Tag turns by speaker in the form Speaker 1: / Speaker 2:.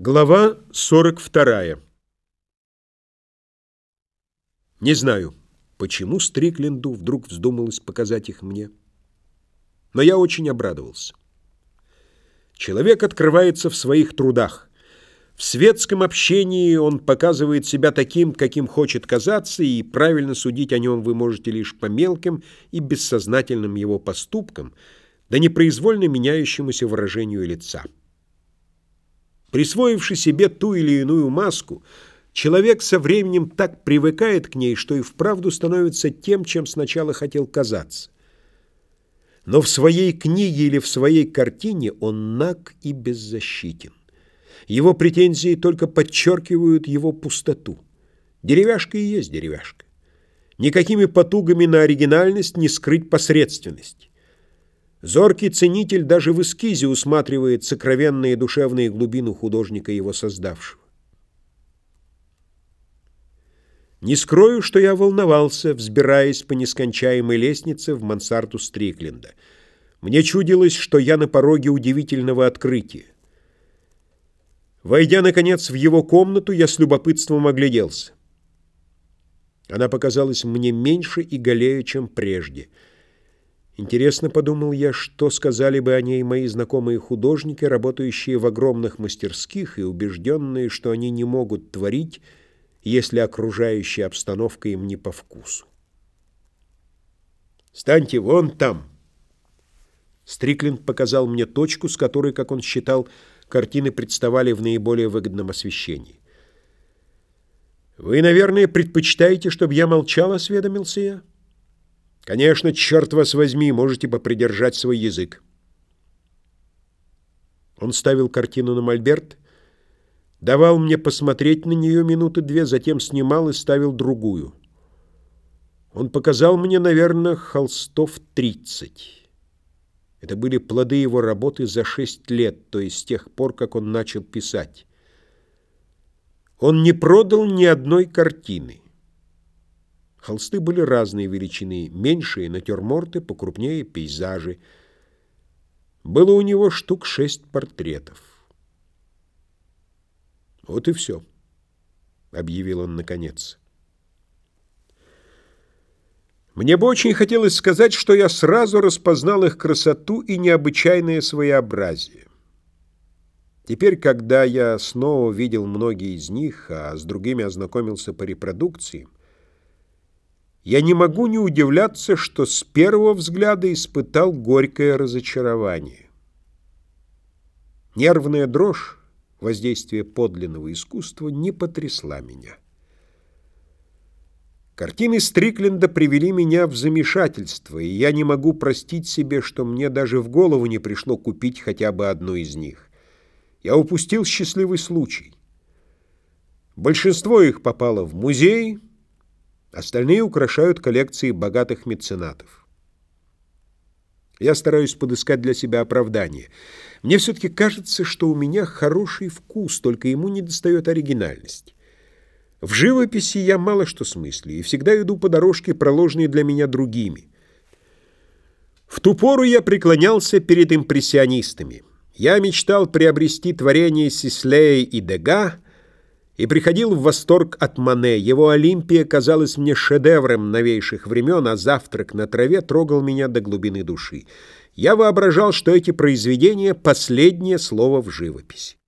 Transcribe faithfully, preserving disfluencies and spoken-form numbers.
Speaker 1: Глава сорок вторая. Не знаю, почему Стрикленду вдруг вздумалось показать их мне, но я очень обрадовался. Человек открывается в своих трудах. В светском общении он показывает себя таким, каким хочет казаться, и правильно судить о нем вы можете лишь по мелким и бессознательным его поступкам, да непроизвольно меняющемуся выражению лица. Присвоивший себе ту или иную маску, человек со временем так привыкает к ней, что и вправду становится тем, чем сначала хотел казаться. Но в своей книге или в своей картине он наг и беззащитен. Его претензии только подчеркивают его пустоту. Деревяшка и есть деревяшка. Никакими потугами на оригинальность не скрыть посредственность. Зоркий ценитель даже в эскизе усматривает сокровенные душевные глубины художника, его создавшего. Не скрою, что я волновался, взбираясь по нескончаемой лестнице в мансарду Стрикленда. Мне чудилось, что я на пороге удивительного открытия. Войдя, наконец, в его комнату, я с любопытством огляделся. Она показалась мне меньше и голее, чем прежде. Интересно, подумал я, что сказали бы о ней мои знакомые художники, работающие в огромных мастерских и убежденные, что они не могут творить, если окружающая обстановка им не по вкусу. «Станьте вон там!» Стрикленд показал мне точку, с которой, как он считал, картины представали в наиболее выгодном освещении. «Вы, наверное, предпочитаете, чтобы я молчал?» — осведомился я. «Конечно, черт вас возьми, можете попридержать свой язык». Он ставил картину на мольберт, давал мне посмотреть на нее минуты две, затем снимал и ставил другую. Он показал мне, наверное, холстов тридцать. Это были плоды его работы за шесть лет, то есть с тех пор, как он начал писать. Он не продал ни одной картины. Холсты были разной величины, меньшие натюрморты, покрупнее пейзажи. Было у него штук шесть портретов. «Вот и все», — объявил он наконец. Мне бы очень хотелось сказать, что я сразу распознал их красоту и необычайное своеобразие. Теперь, когда я снова видел многие из них, а с другими ознакомился по репродукциям, я не могу не удивляться, что с первого взгляда испытал горькое разочарование. Нервная дрожь, воздействие подлинного искусства, не потрясла меня. Картины Стрикленда привели меня в замешательство, и я не могу простить себе, что мне даже в голову не пришло купить хотя бы одну из них. Я упустил счастливый случай. Большинство их попало в музей, остальные украшают коллекции богатых меценатов. Я стараюсь подыскать для себя оправдание. Мне все-таки кажется, что у меня хороший вкус, только ему недостает оригинальности. В живописи я мало что смыслю и всегда иду по дорожке, проложенной для меня другими. В ту пору я преклонялся перед импрессионистами. Я мечтал приобрести творения Сислея и Дега и приходил в восторг от Мане. Его «Олимпия» казалась мне шедевром новейших времен, а «Завтрак на траве» трогал меня до глубины души. Я воображал, что эти произведения — последнее слово в живописи.